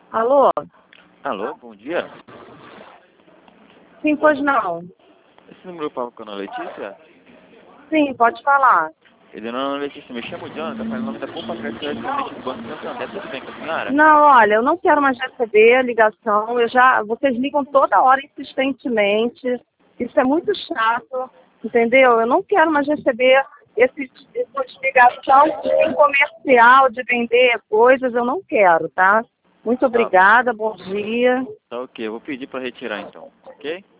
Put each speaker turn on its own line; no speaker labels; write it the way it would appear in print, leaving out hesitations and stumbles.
Alô?
Alô, bom dia.
Sim, pois não.
Esse número fala com a Ana Letícia?
Sim, pode falar.
Dona Letícia, me chamo Jonathan, falando em nome da Poupa Crédito Restaurante do Banco Santander. Tudo bem com a senhora?
Não, olha, eu não quero mais receber a ligação. Vocês ligam toda hora insistentemente. Isso é muito chato, entendeu? Eu não quero mais receber esse tipo de ligação comercial de vender coisas. Eu não quero, tá? Muito
Tá,
obrigada, bom dia.
tá ok, eu vou pedir para retirar então, ok?